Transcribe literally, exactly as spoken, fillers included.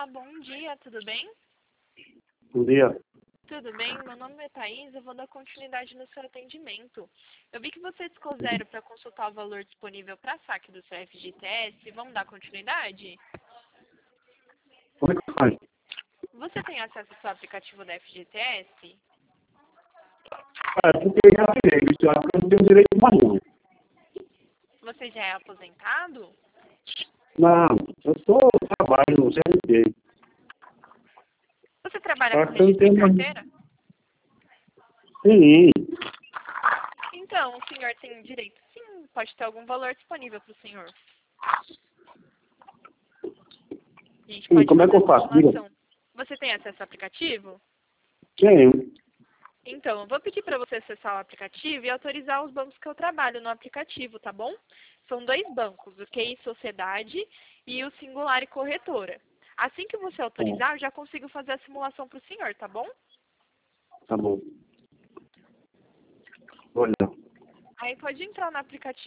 Olá, bom dia, tudo bem? Bom dia. Tudo bem, meu nome é Thaís, eu vou dar continuidade no seu atendimento. Eu vi que você discou zero para consultar o valor disponível para saque do seu F G T S, vamos dar continuidade? Como é que faz? Você tem acesso ao seu aplicativo da F G T S? Ah, porque eu já tirei, isso eu acho que eu não tenho direito mais não. Você já é aposentado? Não, eu sou, trabalho no C L T. Você trabalha com Acho que eu não registro em tenho mais. carteira? Sim, Então, o senhor tem direito sim, pode ter algum valor disponível para o senhor. A gente sim, pode como é fazer que a eu faço? Diga. simulação. Você tem acesso ao aplicativo? Tenho. Então, eu vou pedir para você acessar o aplicativo e autorizar os bancos que eu trabalho no aplicativo, tá bom? São dois bancos, o Q I Sociedade e o Singular e Corretora. Assim que você autorizar, eu já consigo fazer a simulação para o senhor, tá bom? Tá bom. Olha. Aí pode entrar no aplicativo.